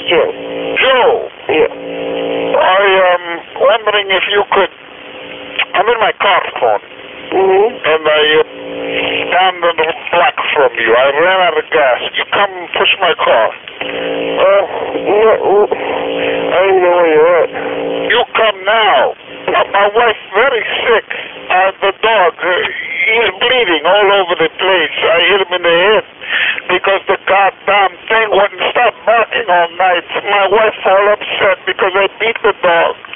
Joe. Joe, Yeah. I am wondering if you could. I'm in my car phone, Mm-hmm. and I stand on the block from you. I ran out of gas. You come push my car. No, I don't know where you're at. You come now. My wife's very sick. The dog, he's bleeding all over the place. I hit him in the head because the goddamn thing wouldn't stop barking all night. My wife's all upset because I beat the dog.